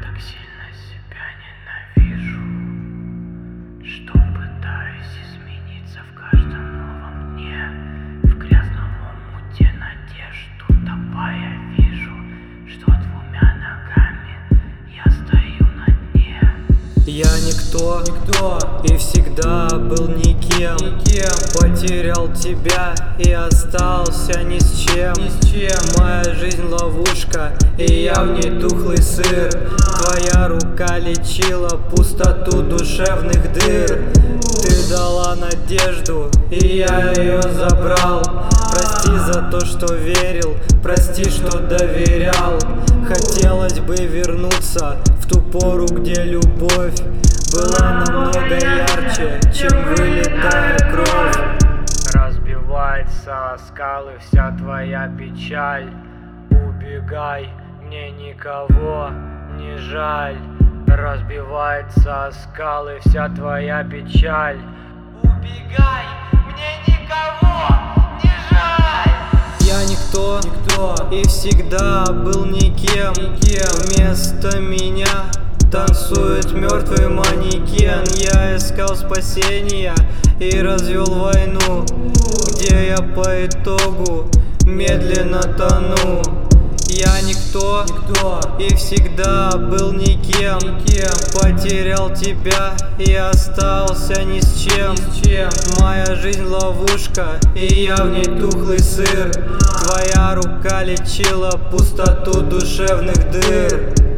так сильно себя ненавижу, что пытаюсь измениться в каждом новом дне. В грязном омуте надежду топая вижу, что двумя ногами я стою на дне. Я никто и всегда был никем. Потерял тебя и остался ни с чем. Моя жизнь ловушка, и я в ней тухлый сыр. Твоя рука лечила пустоту душевных дыр. Ты дала надежду, и я ее забрал. Прости за то, что верил, прости, что доверял. Хотелось бы вернуться в ту пору, где любовь была намного ярче, чем вылитая кровь. Разбивается о скалы вся твоя печаль. Убегай, мне никого не жаль. Разбивается о скалы вся твоя печаль. Убегай, мне никого не жаль. Я никто и всегда был никем. Вместо меня танцует мертвый манекен. Я искал спасения и развел войну, где я по итогу медленно тону. Я никто и всегда был никем. Потерял тебя и остался ни с чем. Моя жизнь ловушка, и я в ней тухлый сыр. Твоя рука лечила пустоту душевных дыр.